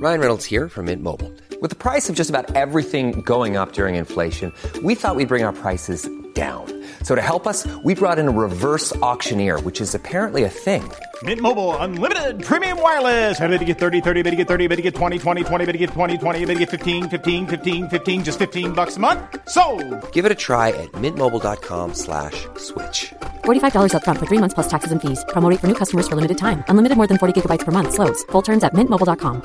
Ryan Reynolds here from Mint Mobile. With the price of just about everything going up during inflation, we thought we'd bring our prices down. So to help us, we brought in a reverse auctioneer, which is apparently a thing. Mint Mobile Unlimited Premium Wireless. How to get 30, 30, bit to get 30, bit to get 20, 20, 20, bit to get 20, 20, bit to get 15, 15, 15, 15, just $15 a month? Sold! Give it a try at mintmobile.com/switch. $45 up front for 3 months plus taxes and fees. Promo rate for new customers for limited time. Unlimited more than 40 gigabytes per month. Slows full terms at mintmobile.com.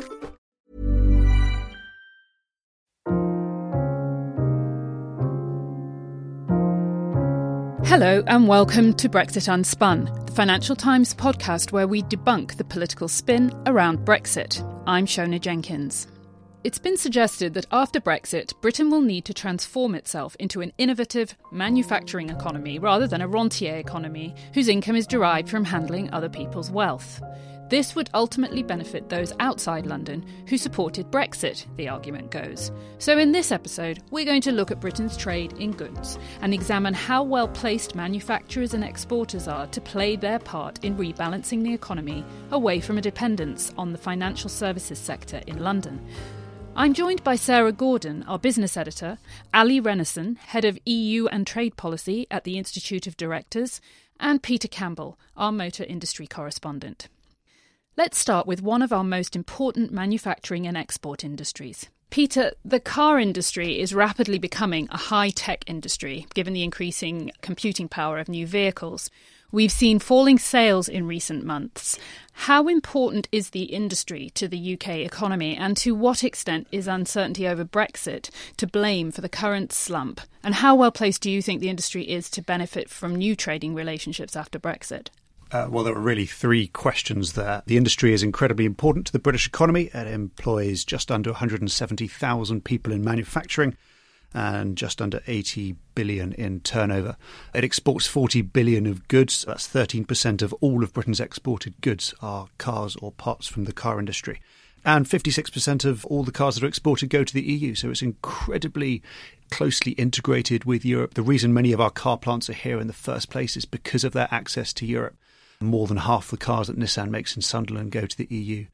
Hello and welcome to Brexit Unspun, the Financial Times podcast where we debunk the political spin around Brexit. I'm Shona Jenkins. It's been suggested that after Brexit, Britain will need to transform itself into an innovative manufacturing economy rather than a rentier economy whose income is derived from handling other people's wealth. This would ultimately benefit those outside London who supported Brexit, the argument goes. So in this episode, we're going to look at Britain's trade in goods and examine how well placed manufacturers and exporters are to play their part in rebalancing the economy away from a dependence on the financial services sector in London. I'm joined by Sarah Gordon, our business editor, Ali Renison, head of EU and trade policy at the Institute of Directors, and Peter Campbell, our motor industry correspondent. Let's start with one of our most important manufacturing and export industries. Peter, the car industry is rapidly becoming a high-tech industry, given the increasing computing power of new vehicles. We've seen falling sales in recent months. How important is the industry to the UK economy, and to what extent is uncertainty over Brexit to blame for the current slump? And how well placed do you think the industry is to benefit from new trading relationships after Brexit? Well, there are really three questions there. The industry is incredibly important to the British economy. It employs just under 170,000 people in manufacturing and just under 80 billion in turnover. It exports 40 billion of goods. That's 13% of all of Britain's exported goods are cars or parts from the car industry. And 56% of all the cars that are exported go to the EU. So it's incredibly closely integrated with Europe. The reason many of our car plants are here in the first place is because of their access to Europe. More than half the cars that Nissan makes in Sunderland go to the EU.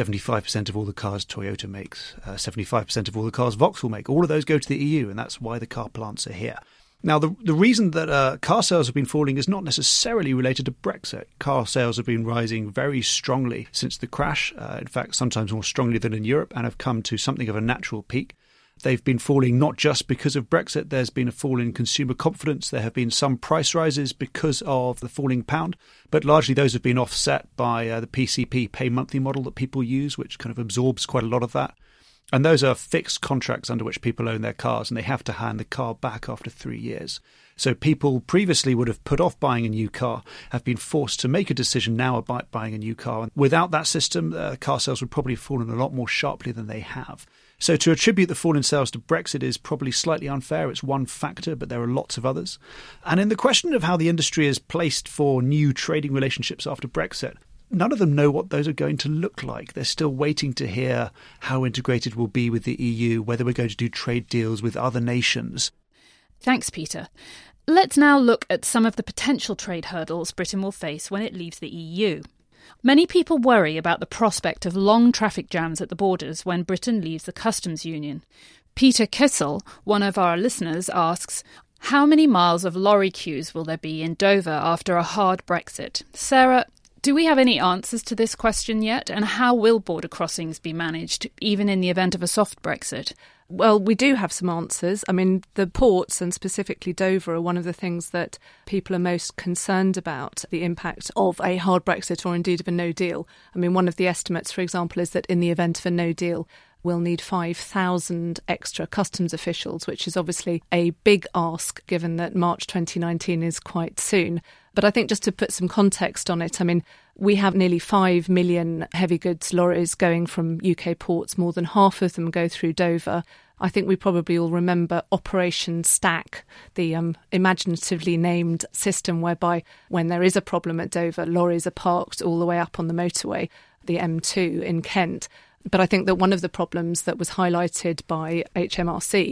75% of all the cars Toyota makes, 75% of all the cars Vauxhall make, all of those go to the EU, and that's why the car plants are here. Now, the reason that car sales have been falling is not necessarily related to Brexit. Car sales have been rising very strongly since the crash, in fact, sometimes more strongly than in Europe, and have come to something of a natural peak. They've been falling not just because of Brexit. There's been a fall in consumer confidence. There have been some price rises because of the falling pound, but largely those have been offset by the PCP, pay monthly model that people use, which kind of absorbs quite a lot of that. And those are fixed contracts under which people own their cars, and they have to hand the car back after 3 years. So people previously would have put off buying a new car, have been forced to make a decision now about buying a new car. And without that system, car sales would probably have fallen a lot more sharply than they have. So to attribute the fall in sales to Brexit is probably slightly unfair. It's one factor, but there are lots of others. And in the question of how the industry is placed for new trading relationships after Brexit, none of them know what those are going to look like. They're still waiting to hear how integrated we'll be with the EU, whether we're going to do trade deals with other nations. Thanks, Peter. Let's now look at some of the potential trade hurdles Britain will face when it leaves the EU. Many people worry about the prospect of long traffic jams at the borders when Britain leaves the customs union. Peter Kissel, one of our listeners, asks, how many miles of lorry queues will there be in Dover after a hard Brexit? Sarah, do we have any answers to this question yet? And how will border crossings be managed, even in the event of a soft Brexit? Well, we do have some answers. I mean, the ports, and specifically Dover, are one of the things that people are most concerned about, the impact of a hard Brexit or indeed of a no deal. I mean, one of the estimates, for example, is that in the event of a no deal, we'll need 5,000 extra customs officials, which is obviously a big ask given that March 2019 is quite soon. But I think just to put some context on it, I mean, we have nearly 5 million heavy goods lorries going from UK ports. More than half of them go through Dover. I think we probably all remember Operation Stack, the imaginatively named system whereby when there is a problem at Dover, lorries are parked all the way up on the motorway, the M2 in Kent. But I think that one of the problems that was highlighted by HMRC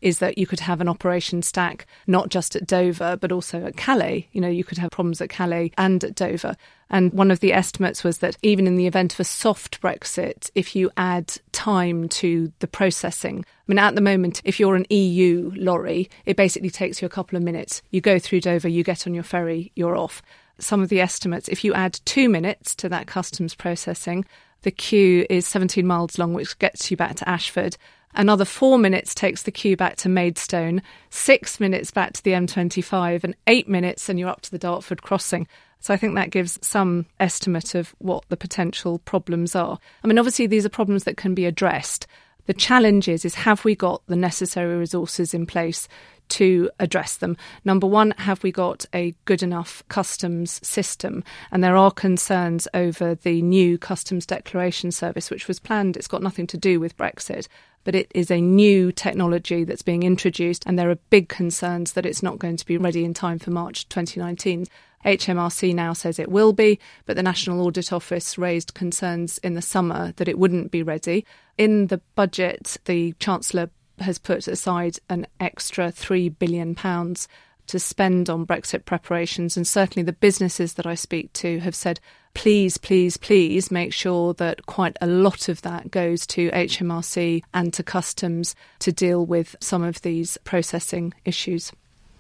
is that you could have an operation stack not just at Dover, but also at Calais. You could have problems at Calais and at Dover. And one of the estimates was that even in the event of a soft Brexit, if you add time to the processing, at the moment, if you're an EU lorry, it basically takes you a couple of minutes. You go through Dover, you get on your ferry, you're off. Some of the estimates, if you add 2 minutes to that customs processing, the queue is 17 miles long, which gets you back to Ashford. Another 4 minutes takes the queue back to Maidstone, 6 minutes back to the M25, and 8 minutes and you're up to the Dartford crossing. So I think that gives some estimate of what the potential problems are. Obviously, these are problems that can be addressed. The challenge is have we got the necessary resources in place to address them? Number one, have we got a good enough customs system? And there are concerns over the new customs declaration service, which was planned. It's got nothing to do with Brexit, but it is a new technology that's being introduced, and there are big concerns that it's not going to be ready in time for March 2019. HMRC now says it will be, but the National Audit Office raised concerns in the summer that it wouldn't be ready. In the budget, the Chancellor has put aside an extra £3 billion to spend on Brexit preparations, and certainly the businesses that I speak to have said, please, please, please make sure that quite a lot of that goes to HMRC and to customs to deal with some of these processing issues.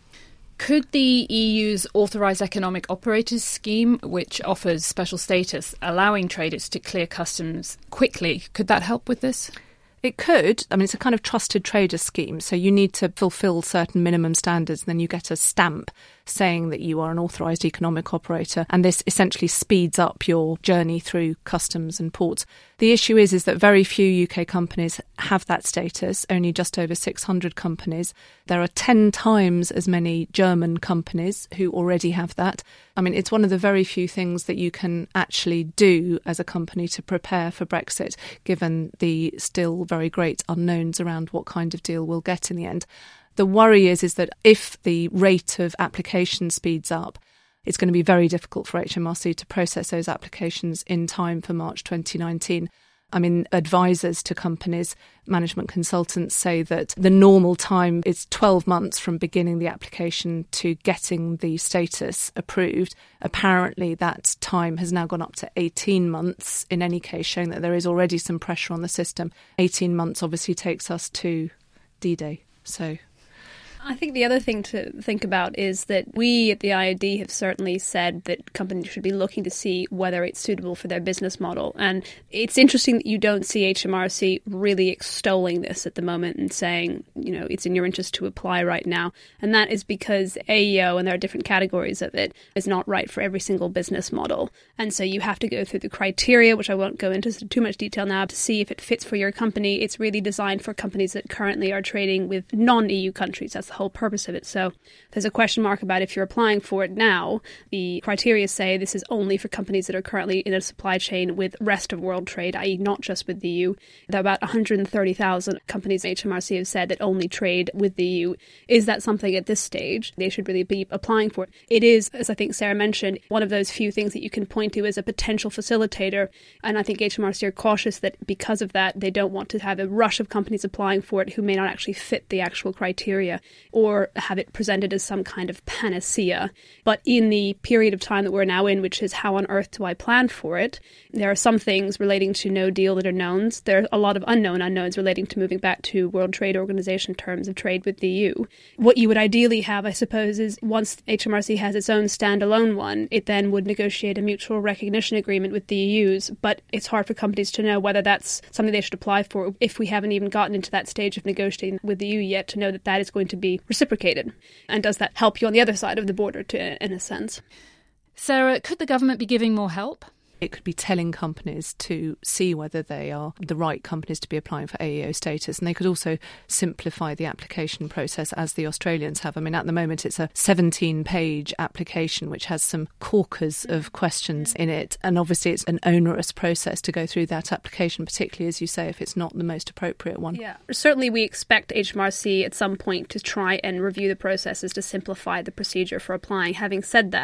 Could the EU's Authorised Economic Operators scheme, which offers special status, allowing traders to clear customs quickly, could that help with this? It could. It's a kind of trusted trader scheme. So you need to fulfil certain minimum standards, and then you get a stamp saying that you are an authorised economic operator. And this essentially speeds up your journey through customs and ports. The issue is that very few UK companies have that status, only just over 600 companies. There are 10 times as many German companies who already have that. It's one of the very few things that you can actually do as a company to prepare for Brexit, given the still very great unknowns around what kind of deal we'll get in the end. The worry is that if the rate of application speeds up, it's going to be very difficult for HMRC to process those applications in time for March 2019. Advisors to companies, management consultants say that the normal time is 12 months from beginning the application to getting the status approved. Apparently, that time has now gone up to 18 months in any case, showing that there is already some pressure on the system. 18 months obviously takes us to D-Day. So I think the other thing to think about is that we at the IOD have certainly said that companies should be looking to see whether it's suitable for their business model. And it's interesting that you don't see HMRC really extolling this at the moment and saying, it's in your interest to apply right now. And that is because AEO, and there are different categories of it, is not right for every single business model. And so you have to go through the criteria, which I won't go into too much detail now, to see if it fits for your company. It's really designed for companies that currently are trading with non-EU countries. That's the whole purpose of it. So there's a question mark about if you're applying for it now. The criteria say this is only for companies that are currently in a supply chain with rest of world trade, i.e. not just with the EU. There are about 130,000 companies HMRC have said that only trade with the EU. Is that something at this stage they should really be applying for? It is, as I think Sarah mentioned, one of those few things that you can point to as a potential facilitator. And I think HMRC are cautious that because of that, they don't want to have a rush of companies applying for it who may not actually fit the actual criteria, or have it presented as some kind of panacea. But in the period of time that we're now in, which is how on earth do I plan for it, there are some things relating to no deal that are knowns. There are a lot of unknown unknowns relating to moving back to World Trade Organization terms of trade with the EU. What you would ideally have, I suppose, is once HMRC has its own standalone one, it then would negotiate a mutual recognition agreement with the EU's. But it's hard for companies to know whether that's something they should apply for if we haven't even gotten into that stage of negotiating with the EU yet, to know that that is going to be reciprocated. And does that help you on the other side of the border, in a sense? Sarah, could the government be giving more help? It could be telling companies to see whether they are the right companies to be applying for AEO status. And they could also simplify the application process as the Australians have. At the moment, it's a 17-page application which has some corkers of questions in it. And obviously, it's an onerous process to go through that application, particularly, as you say, if it's not the most appropriate one. Yeah, certainly we expect HMRC at some point to try and review the processes to simplify the procedure for applying. Having said that,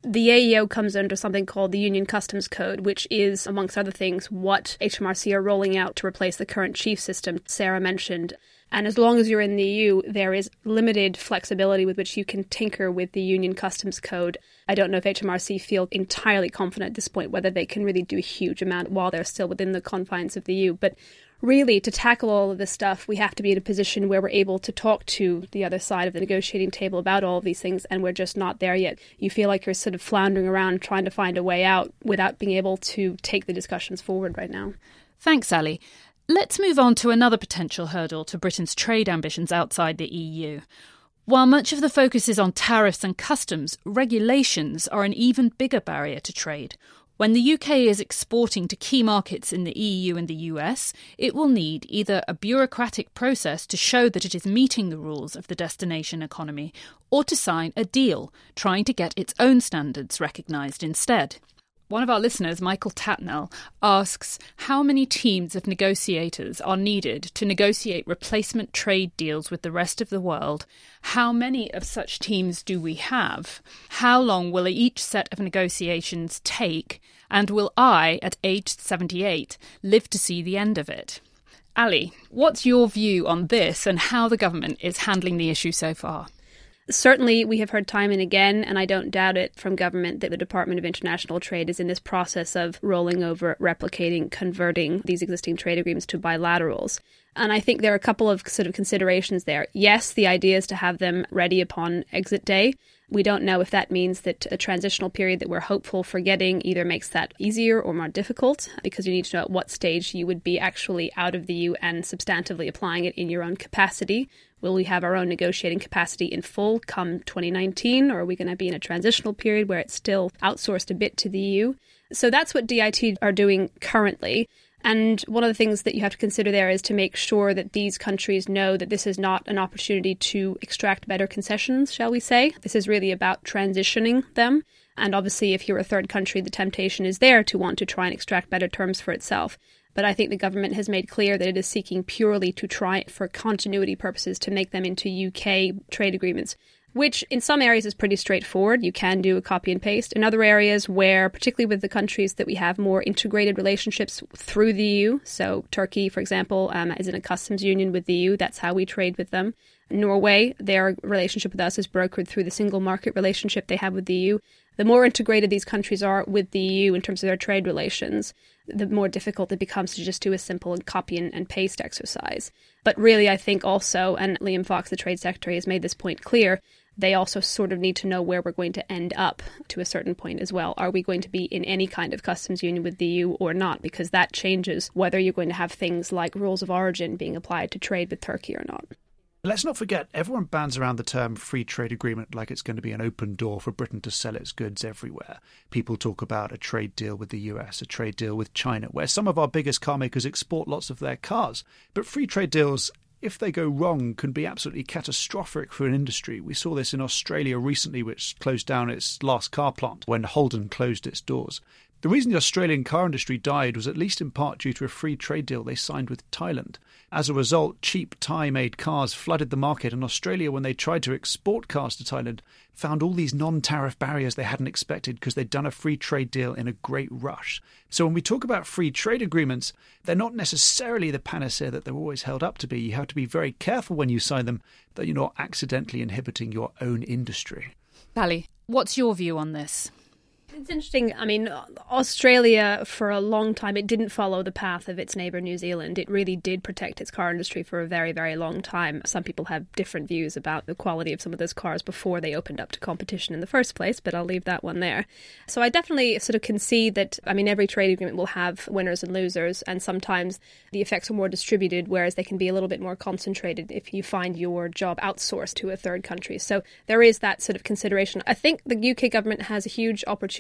The AEO comes under something called the Union Customs Code, which is, amongst other things, what HMRC are rolling out to replace the current chief system Sarah mentioned. And as long as you're in the EU, there is limited flexibility with which you can tinker with the Union Customs Code. I don't know if HMRC feel entirely confident at this point whether they can really do a huge amount while they're still within the confines of the EU. But really, to tackle all of this stuff, we have to be in a position where we're able to talk to the other side of the negotiating table about all of these things, and we're just not there yet. You feel like you're sort of floundering around trying to find a way out without being able to take the discussions forward right now. Thanks, Ali. Let's move on to another potential hurdle to Britain's trade ambitions outside the EU. While much of the focus is on tariffs and customs, regulations are an even bigger barrier to trade. When the UK is exporting to key markets in the EU and the US, it will need either a bureaucratic process to show that it is meeting the rules of the destination economy, or to sign a deal, trying to get its own standards recognised instead. One of our listeners, Michael Tatnell, asks how many teams of negotiators are needed to negotiate replacement trade deals with the rest of the world. How many of such teams do we have? How long will each set of negotiations take? And will I, at age 78, live to see the end of it? Ali, what's your view on this and how the government is handling the issue so far? Certainly, we have heard time and again, and I don't doubt it from government, that the Department of International Trade is in this process of rolling over, replicating, converting these existing trade agreements to bilaterals. And I think there are a couple of sort of considerations there. Yes, the idea is to have them ready upon exit day. We don't know if that means that a transitional period that we're hopeful for getting either makes that easier or more difficult, because you need to know at what stage you would be actually out of the EU and substantively applying it in your own capacity. Will we have our own negotiating capacity in full come 2019, or are we going to be in a transitional period where it's still outsourced a bit to the EU? So that's what DIT are doing currently. And one of the things that you have to consider there is to make sure that these countries know that this is not an opportunity to extract better concessions, shall we say. This is really about transitioning them. And obviously, if you're a third country, the temptation is there to want to try and extract better terms for itself. But I think the government has made clear that it is seeking purely to try, for continuity purposes, to make them into UK trade agreements, which in some areas is pretty straightforward. You can do a copy and paste. In other areas where, particularly with the countries that we have more integrated relationships through the EU, so Turkey, for example, is in a customs union with the EU. That's how we trade with them. Norway, their relationship with us is brokered through the single market relationship they have with the EU. The more integrated these countries are with the EU in terms of their trade relations, the more difficult it becomes to just do a simple copy and paste exercise. But really, I think also, and Liam Fox, the Trade Secretary, has made this point clear, they also sort of need to know where we're going to end up to a certain point as well. Are we going to be in any kind of customs union with the EU or not? Because that changes whether you're going to have things like rules of origin being applied to trade with Turkey or not. Let's not forget, everyone bands around the term free trade agreement like it's going to be an open door for Britain to sell its goods everywhere. People talk about a trade deal with the US, a trade deal with China, where some of our biggest car makers export lots of their cars. But free trade deals, if they go wrong, can be absolutely catastrophic for an industry. We saw this in Australia recently, which closed down its last car plant when Holden closed its doors. The reason the Australian car industry died was at least in part due to a free trade deal they signed with Thailand. As a result, cheap Thai-made cars flooded the market, and Australia, when they tried to export cars to Thailand, found all these non-tariff barriers they hadn't expected because they'd done a free trade deal in a great rush. So when we talk about free trade agreements, they're not necessarily the panacea that they're always held up to be. You have to be very careful when you sign them that you're not accidentally inhibiting your own industry. Ali, what's your view on this? It's interesting. I mean, Australia, for a long time, it didn't follow the path of its neighbour New Zealand. It really did protect its car industry for a very, very long time. Some people have different views about the quality of some of those cars before they opened up to competition in the first place, but I'll leave that one there. So I definitely sort of concede that, I mean, every trade agreement will have winners and losers, and sometimes the effects are more distributed, whereas they can be a little bit more concentrated if you find your job outsourced to a third country. So there is that sort of consideration. I think the UK government has a huge opportunity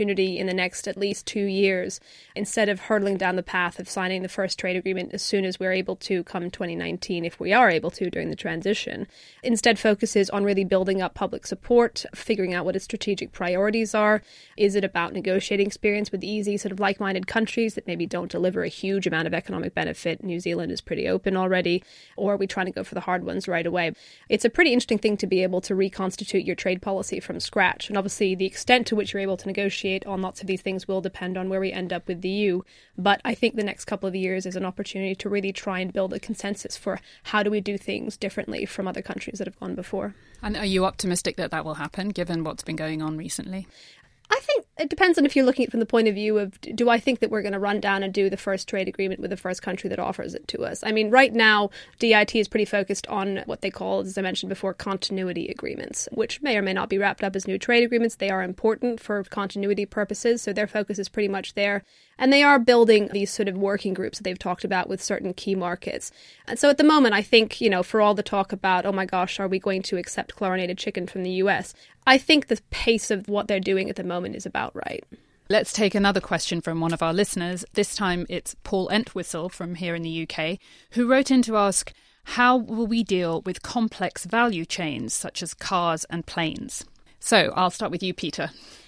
opportunity in the next at least 2 years, instead of hurtling down the path of signing the first trade agreement as soon as we're able to come 2019, if we are able to during the transition, instead focuses on really building up public support, figuring out what its strategic priorities are. Is it about negotiating experience with easy sort of like-minded countries that maybe don't deliver a huge amount of economic benefit? New Zealand is pretty open already. Or are we trying to go for the hard ones right away? It's a pretty interesting thing to be able to reconstitute your trade policy from scratch. And obviously the extent to which you're able to negotiate on lots of these things will depend on where we end up with the EU. But I think the next couple of years is an opportunity to really try and build a consensus for how do we do things differently from other countries that have gone before. And are you optimistic that that will happen, given what's been going on recently? I think it depends on if you're looking at it from the point of view of, do I think that we're going to run down and do the first trade agreement with the first country that offers it to us? I mean, right now, DIT is pretty focused on what they call, as I mentioned before, continuity agreements, which may or may not be wrapped up as new trade agreements. They are important for continuity purposes, so their focus is pretty much there. And they are building these sort of working groups that they've talked about with certain key markets. And so at the moment, I think, for all the talk about, oh my gosh, are we going to accept chlorinated chicken from the US? I think the pace of what they're doing at the moment is about right. Let's take another question from one of our listeners. This time it's Paul Entwistle from here in the UK, who wrote in to ask, how will we deal with complex value chains such as cars and planes? So I'll start with you, Peter.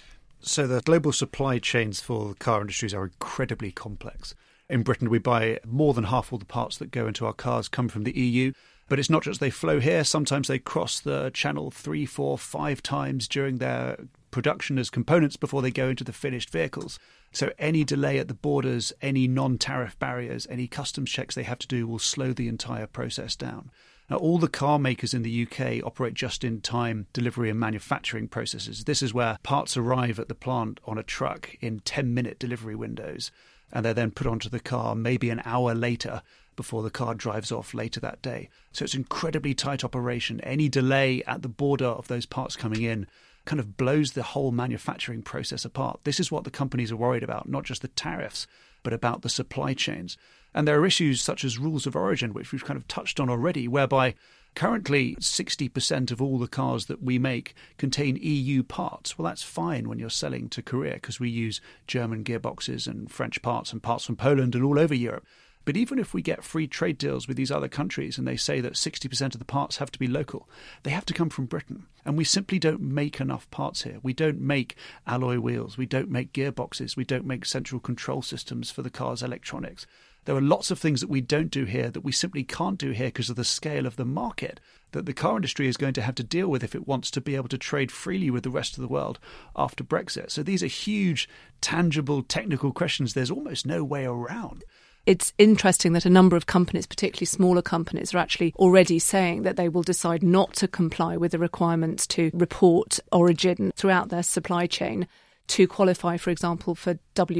So the global supply chains for the car industries are incredibly complex. In Britain, we buy more than half all the parts that go into our cars come from the EU. But it's not just they flow here. Sometimes they cross the channel 3, 4, 5 times during their production as components before they go into the finished vehicles. So any delay at the borders, any non-tariff barriers, any customs checks they have to do will slow the entire process down. Now, all the car makers in the UK operate just-in-time delivery and manufacturing processes. This is where parts arrive at the plant on a truck in 10-minute delivery windows, and they're then put onto the car maybe an hour later before the car drives off later that day. So it's an incredibly tight operation. Any delay at the border of those parts coming in kind of blows the whole manufacturing process apart. This is what the companies are worried about, not just the tariffs, but about the supply chains. And there are issues such as rules of origin, which we've kind of touched on already, whereby currently 60% of all the cars that we make contain EU parts. Well, that's fine when you're selling to Korea because we use German gearboxes and French parts and parts from Poland and all over Europe. But even if we get free trade deals with these other countries and they say that 60% of the parts have to be local, they have to come from Britain. And we simply don't make enough parts here. We don't make alloy wheels. We don't make gearboxes. We don't make central control systems for the car's electronics. There are lots of things that we don't do here that we simply can't do here because of the scale of the market that the car industry is going to have to deal with if it wants to be able to trade freely with the rest of the world after Brexit. So these are huge, tangible, technical questions there's almost no way around. It's interesting that a number of companies, particularly smaller companies, are actually already saying that they will decide not to comply with the requirements to report origin throughout their supply chain to qualify, for example, for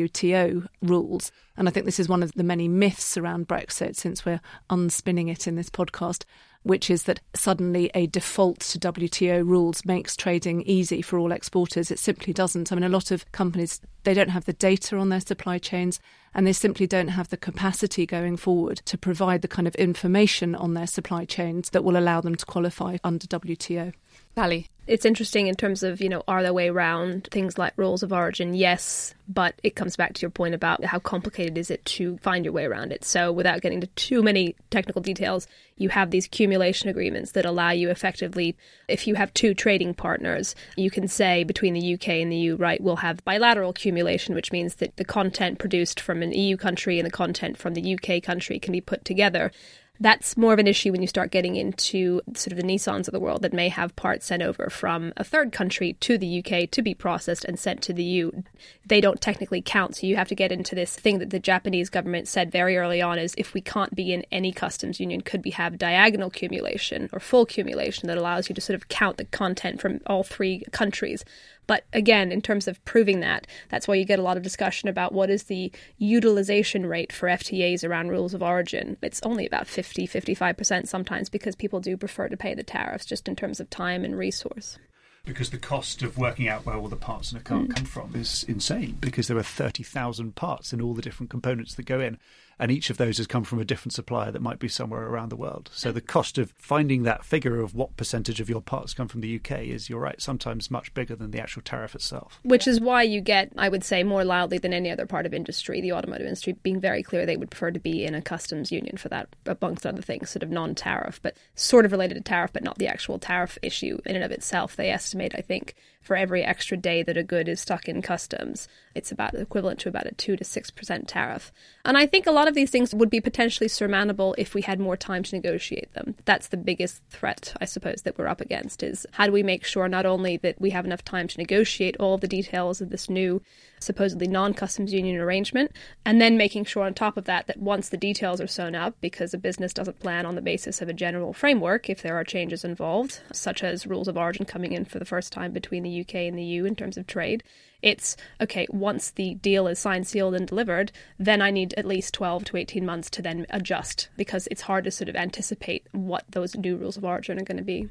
WTO rules. And I think this is one of the many myths around Brexit, since we're unspinning it in this podcast, which is that suddenly a default to WTO rules makes trading easy for all exporters. It simply doesn't. I mean, a lot of companies, they don't have the data on their supply chains, and they simply don't have the capacity going forward to provide the kind of information on their supply chains that will allow them to qualify under WTO. Sally? It's interesting in terms of, are there way around things like rules of origin? Yes, but it comes back to your point about how complicated is it to find your way around it. So without getting into too many technical details, you have these accumulation agreements that allow you effectively, if you have two trading partners, you can say between the UK and the EU, right, we'll have bilateral accumulation, which means that the content produced from an EU country and the content from the UK country can be put together. That's more of an issue when you start getting into sort of the Nissans of the world that may have parts sent over from a third country to the UK to be processed and sent to the EU. They don't technically count, so you have to get into this thing that the Japanese government said very early on is if we can't be in any customs union, could we have diagonal accumulation or full accumulation that allows you to sort of count the content from all three countries. But again, in terms of proving that, that's why you get a lot of discussion about what is the utilization rate for FTAs around rules of origin. It's only about 50-55% sometimes because people do prefer to pay the tariffs just in terms of time and resource. Because the cost of working out where all the parts in a car come from is insane, because there are 30,000 parts in all the different components that go in. And each of those has come from a different supplier that might be somewhere around the world. So the cost of finding that figure of what percentage of your parts come from the UK is, you're right, sometimes much bigger than the actual tariff itself. Which is why you get, I would say, more loudly than any other part of industry, the automotive industry being very clear they would prefer to be in a customs union for that, amongst other things, sort of non-tariff, but sort of related to tariff, but not the actual tariff issue in and of itself. They estimate, I think, for every extra day that a good is stuck in customs, it's about equivalent to about a 2 to 6% tariff. And I think a lot of these things would be potentially surmountable if we had more time to negotiate them. That's the biggest threat, I suppose, that we're up against, is how do we make sure not only that we have enough time to negotiate all of the details of this new supposedly non-customs union arrangement, and then making sure on top of that that once the details are sewn up, because a business doesn't plan on the basis of a general framework if there are changes involved, such as rules of origin coming in for the first time between the UK and the EU in terms of trade, it's, okay, once the deal is signed, sealed and delivered, then I need at least 12 to 18 months to then adjust, because it's hard to sort of anticipate what those new rules of origin are going to be.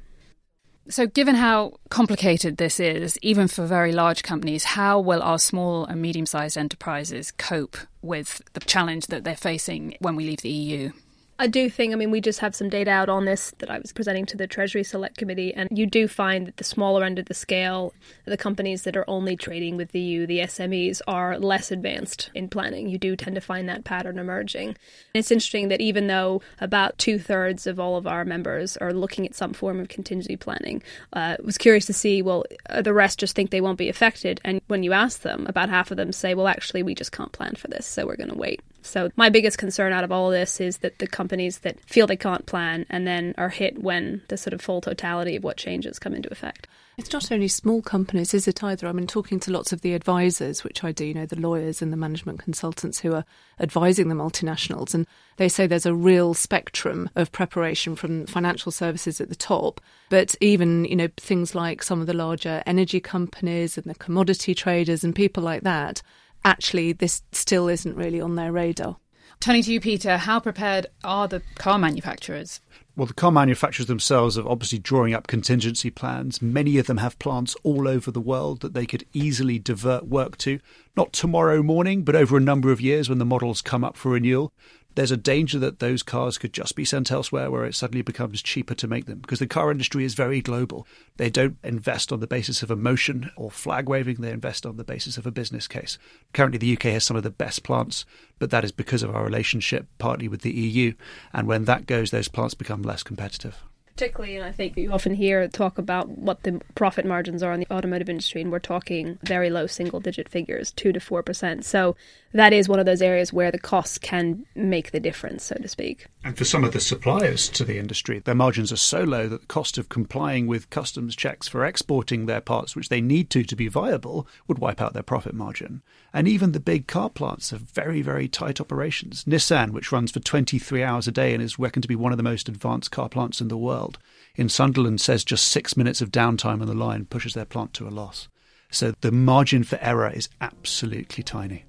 So given how complicated this is, even for very large companies, how will our small and medium-sized enterprises cope with the challenge that they're facing when we leave the EU? I do think, we just have some data out on this that I was presenting to the Treasury Select Committee, and you do find that the smaller end of the scale, the companies that are only trading with the EU, the SMEs, are less advanced in planning. You do tend to find that pattern emerging. And it's interesting that even though about 2/3 of all of our members are looking at some form of contingency planning, I was curious to see, well, the rest just think they won't be affected. And when you ask them, about half of them say, well, actually, we just can't plan for this, so we're going to wait. So my biggest concern out of all of this is that the companies that feel they can't plan and then are hit when the sort of full totality of what changes come into effect. It's not only small companies, is it either? Talking to lots of the advisors, which I do, the lawyers and the management consultants who are advising the multinationals, and they say there's a real spectrum of preparation from financial services at the top, but even, things like some of the larger energy companies and the commodity traders and people like that, actually this still isn't really on their radar. Turning to you, Peter, how prepared are the car manufacturers? Well, the car manufacturers themselves are obviously drawing up contingency plans. Many of them have plants all over the world that they could easily divert work to, not tomorrow morning, but over a number of years when the models come up for renewal. There's a danger that those cars could just be sent elsewhere where it suddenly becomes cheaper to make them, because the car industry is very global. They don't invest on the basis of emotion or flag waving. They invest on the basis of a business case. Currently, the UK has some of the best plants, but that is because of our relationship partly with the EU. And when that goes, those plants become less competitive. Particularly, and I think you often hear talk about what the profit margins are in the automotive industry, and we're talking very low single-digit figures, 2 to 4%. So that is one of those areas where the costs can make the difference, so to speak. And for some of the suppliers to the industry, their margins are so low that the cost of complying with customs checks for exporting their parts, which they need to be viable, would wipe out their profit margin. And even the big car plants have very, very tight operations. Nissan, which runs for 23 hours a day and is reckoned to be one of the most advanced car plants in the world, in Sunderland says just 6 minutes of downtime on the line pushes their plant to a loss. So the margin for error is absolutely tiny.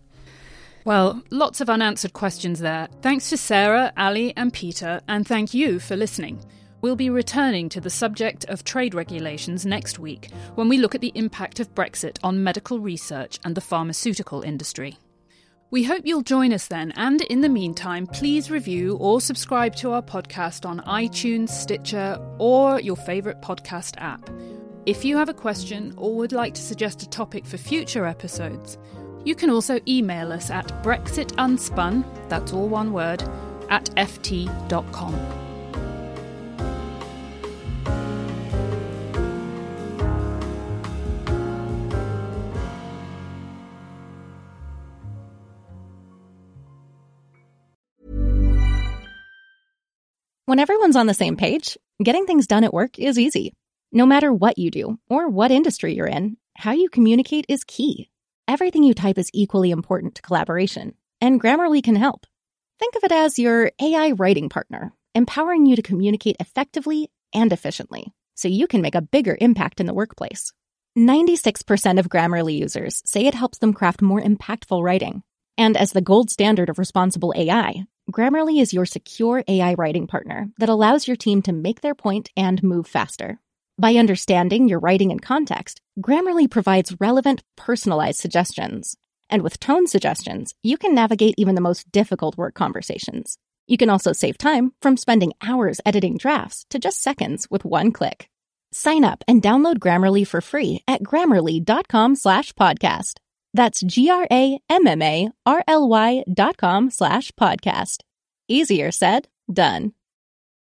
Well, lots of unanswered questions there. Thanks to Sarah, Ali and Peter, and thank you for listening. We'll be returning to the subject of trade regulations next week when we look at the impact of Brexit on medical research and the pharmaceutical industry. We hope you'll join us then, and in the meantime, please review or subscribe to our podcast on iTunes, Stitcher, or your favourite podcast app. If you have a question or would like to suggest a topic for future episodes, you can also email us at brexitunspun, that's all one word, at ft.com. When everyone's on the same page, getting things done at work is easy. No matter what you do or what industry you're in, how you communicate is key. Everything you type is equally important to collaboration, and Grammarly can help. Think of it as your AI writing partner, empowering you to communicate effectively and efficiently, so you can make a bigger impact in the workplace. 96% of Grammarly users say it helps them craft more impactful writing. And as the gold standard of responsible AI, Grammarly is your secure AI writing partner that allows your team to make their point and move faster. By understanding your writing and context, Grammarly provides relevant, personalized suggestions. And with tone suggestions, you can navigate even the most difficult work conversations. You can also save time from spending hours editing drafts to just seconds with one click. Sign up and download Grammarly for free at Grammarly.com/podcast. That's GRAMMARLY.com/podcast. Easier said, done.